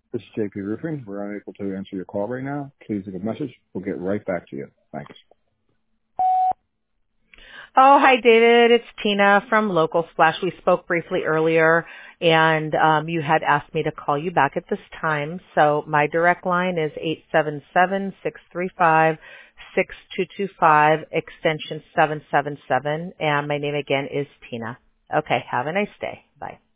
This is JP Roofing. We're unable to answer your call right now. Please leave a message. We'll get right back to you. Thanks. Oh, hi, David. It's Tina from Local Splash. We spoke briefly earlier, and you had asked me to call you back at this time. So my direct line is 877-635-6225, extension 777, and my name again is Tina. Okay, have a nice day. Bye.